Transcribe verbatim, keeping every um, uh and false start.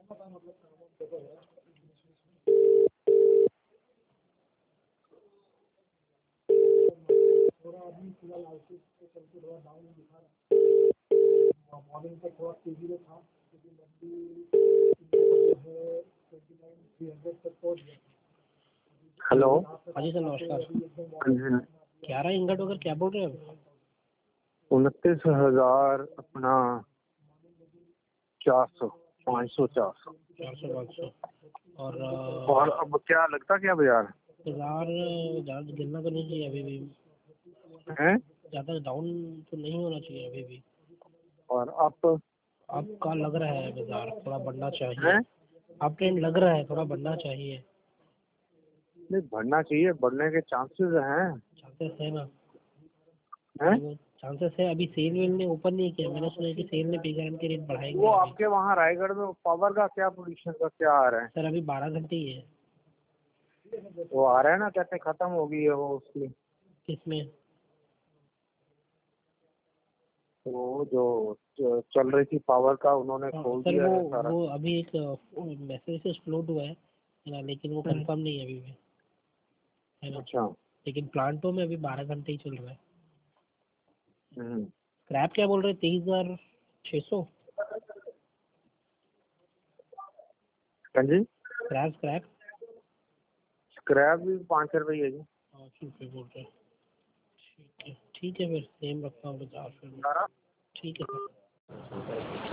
Hello. हाँ जी sir, नमस्कार। हाँ जी, ग्यारह इंगट वगैरह क्या बोल रहे हैं? उनतीस हजार अपना चार सौ पाँच सौ चार सौ चार सौ पाँच सौ और और अब क्या लगता क्या बाजार बाजार ज़्यादा गिरना तो नहीं चाहिए अभी भी, है? ज़्यादा डाउन तो नहीं होना चाहिए अभी भी। और अब आपका लग रहा है बाजार थोड़ा बढ़ना चाहिए, है? आप ट्रेंड लग रहा है थोड़ा बढ़ना चाहिए। नहीं, बढ़ना चाहिए, बढ़ने के चांसेस हैं। चांसेस है ना? हैं? चांसेस है। अभी सेल वेल ने ओपन नहीं किया, मैंने सुना है कि सेल ने पी गारंटी के रेट बढ़ाएंगे। वो अभी आपके वहाँ रायगढ़ में पावर का क्या पोजीशन का क्या आ रहा है? सर अभी बारह घंटे ही है। वो आ रहा है ना, कहते खत्म हो गई है वो उसकी, किसमें? वो जो, जो चल रही थी पावर का, उन्होंने खोल सर दिया वो है सारा। वो अभी एक मैसेज से फ्लोट हुआ है ना, लेकिन वो कंफर्म नहीं है अभी भी, है ना? अच्छा। लेकिन प्लांटों में अभी बारह घंटे ही चल रहा है। हम्म। स्क्रैप क्या बोल रहे? तेईस हजार छः सौ हाँ जी, स्क्रैप स्क्रैप स्क्रैप भी पाँच रुपये है जी। पाँच रुपये बोल रहे हैं। ठीक है ठीक है, फिर सेम रखता हूँ पचास रुपये। ठीक है सर।